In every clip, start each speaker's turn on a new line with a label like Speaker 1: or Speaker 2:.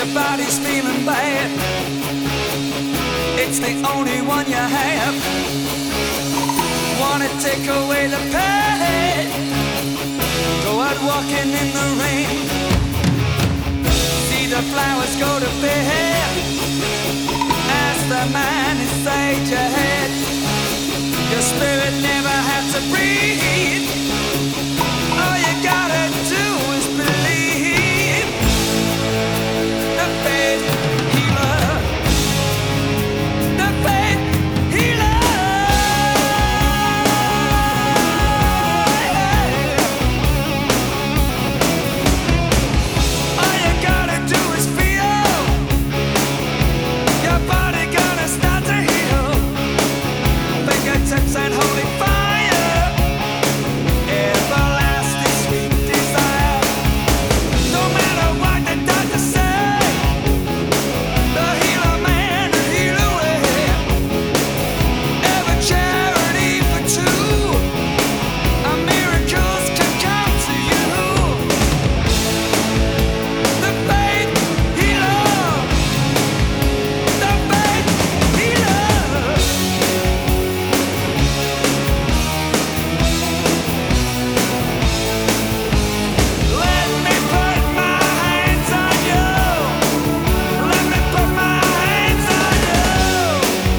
Speaker 1: your body's feeling bad. It's the only one you have. Wanna take away the pain. Go out walking in the rain. See the flowers go to bed. Ask the man inside your head. Your spirit never has to breathe. All you gotta do is believe. The faith healer. The faith healer. All you gotta do is feel. Your body gonna start to heal. Fingertips and holy fire. Everlasting sweet desire. No matter what the doctor say, the healer man, the healer way. Every charity for two, miracles can come to you. The faith healer, the faith healer. Let me put my hands on you. Let me put my hands on you.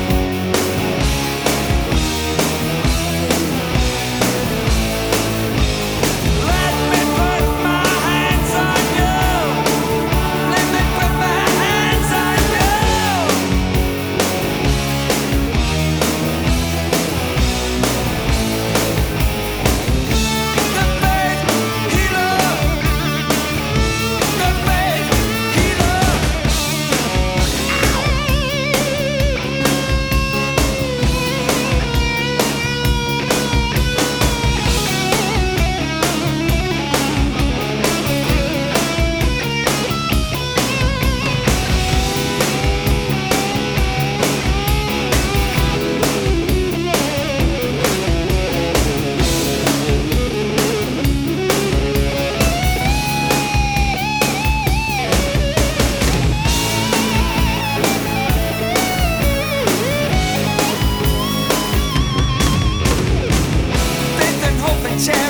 Speaker 1: Let me put my hands on you. Let me put my hands on you. The faith healer. The faith healer. Faith and hope and charity.